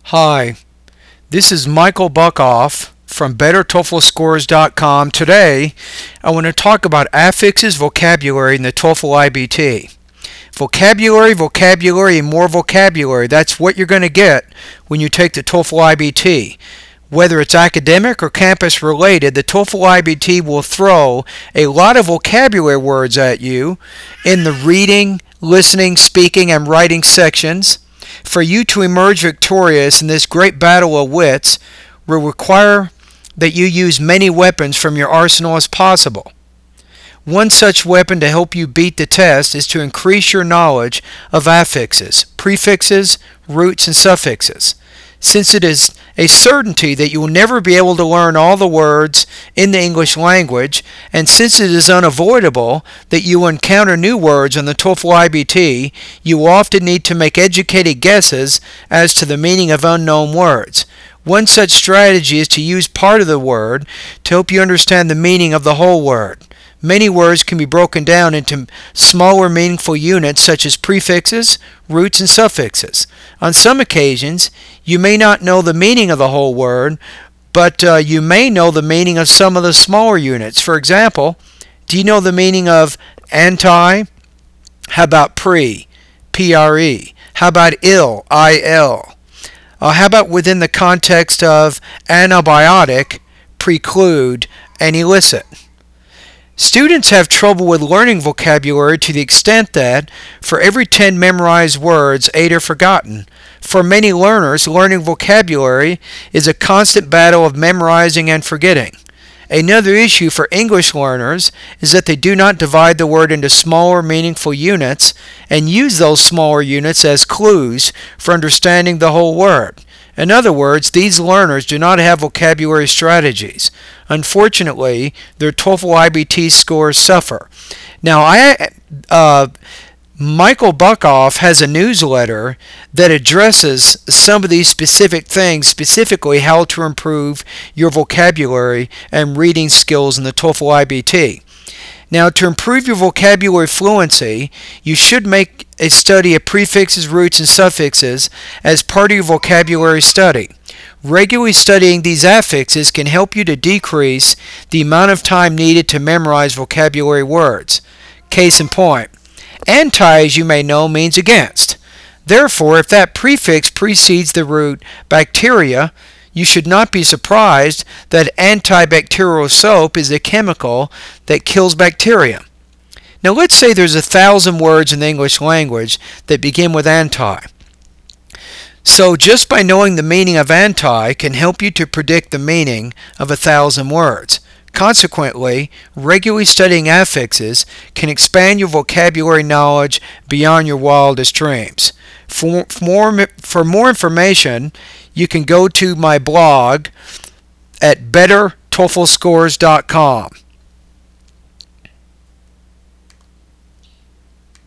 Hi, this is Michael Buckoff from BetterTOEFLScores.com. Today, I want to talk about affixes vocabulary in the TOEFL IBT. Vocabulary, vocabulary, and more vocabulary. That's what you're going to get when you take the TOEFL IBT. Whether it's academic or campus related, the TOEFL IBT will throw a lot of vocabulary words at you in the reading, listening, speaking, and writing sections. For you to emerge victorious in this great battle of wits will require that you use many weapons from your arsenal as possible. One such weapon to help you beat the test is to increase your knowledge of affixes, prefixes, roots, and suffixes. Since it is a certainty that you will never be able to learn all the words in the English language, and since it is unavoidable that you will encounter new words on the TOEFL IBT, you will often need to make educated guesses as to the meaning of unknown words. One such strategy is to use part of the word to help you understand the meaning of the whole word. Many words can be broken down into smaller meaningful units such as prefixes, roots, and suffixes. On some occasions, you may not know the meaning of the whole word, but you may know the meaning of some of the smaller units. For example, do you know the meaning of anti? How about pre? P-R-E. How about ill? I-L. How about within the context of antibiotic, preclude, and elicit? Students have trouble with learning vocabulary to the extent that for every 10 memorized words, 8 are forgotten. For many learners, learning vocabulary is a constant battle of memorizing and forgetting. Another issue for English learners is that they do not divide the word into smaller, meaningful units and use those smaller units as clues for understanding the whole word. In other words, these learners do not have vocabulary strategies. Unfortunately, their TOEFL IBT scores suffer. Now, Michael Buckoff has a newsletter that addresses some of these specific things, specifically how to improve your vocabulary and reading skills in the TOEFL IBT. Now, to improve your vocabulary fluency, you should make a study of prefixes, roots, and suffixes as part of your vocabulary study. Regularly studying these affixes can help you to decrease the amount of time needed to memorize vocabulary words. Case in point, anti, as you may know, means against. Therefore, if that prefix precedes the root bacteria, you should not be surprised that antibacterial soap is a chemical that kills bacteria. Now let's say there's 1,000 words in the English language that begin with anti. So just by knowing the meaning of anti can help you to predict the meaning of 1,000 words. Consequently, regularly studying affixes can expand your vocabulary knowledge beyond your wildest dreams. For more information, you can go to my blog at BetterTOEFLScores.com.